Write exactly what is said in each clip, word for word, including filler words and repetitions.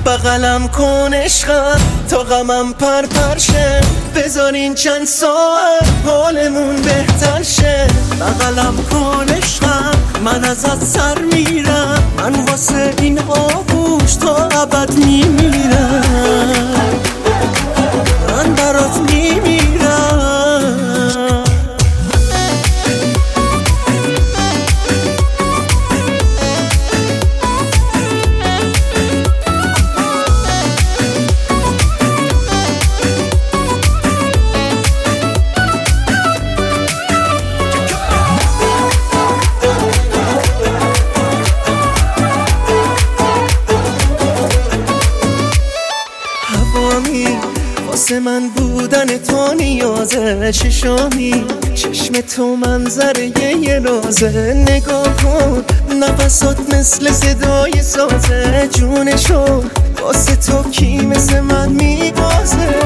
بغلم کن عشقم تا غمم پر پرشه، بذارین چند ساعت حالمون بهتر شه. بغلم کن عشقم من ازت سر میرم، من واسه این آغوش تا ابد میمیرم، من برات میمیرم. واسه من بودن تو نیازه، چشامی چشم تو منظره یه رازه. نگاه کن نفسات مثل صدای سازه، جونشو واسه تو کی مثل من میبازه.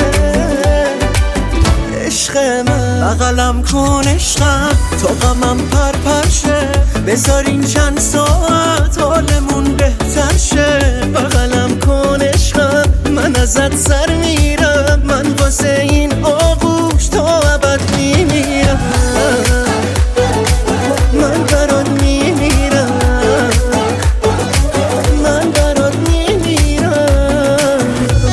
عشق من بغلم کن عشقم تا غمم پر پرشه، بذارین چند ساعت حالمون بهتر شه. بغلم کن عشقم من ازت سر میرم، من واسه این آغوش تا ابد میمیرم، من برات میمیرم، من برات میمیرم.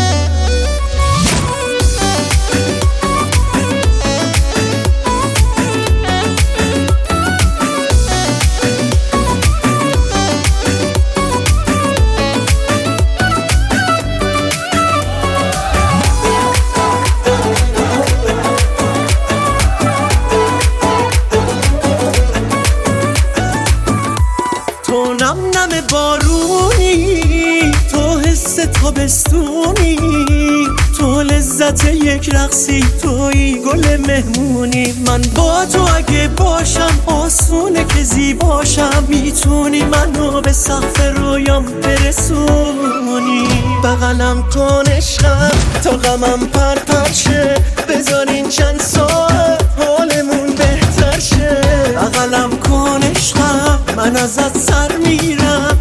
تو نم نم بارونی، تو حس تابستونی، تو لذت یک رقصی، توی گل مهمونی. من با تو اگه باشم آسونه که زیباشم، میتونی منو به سقف رویام برسونی. بغلم کن عشقم تا غمم پر پرشه، بذارین چند ساعت حالمون بهتر شه. بغلم کن عشقم من ازت سر میرم،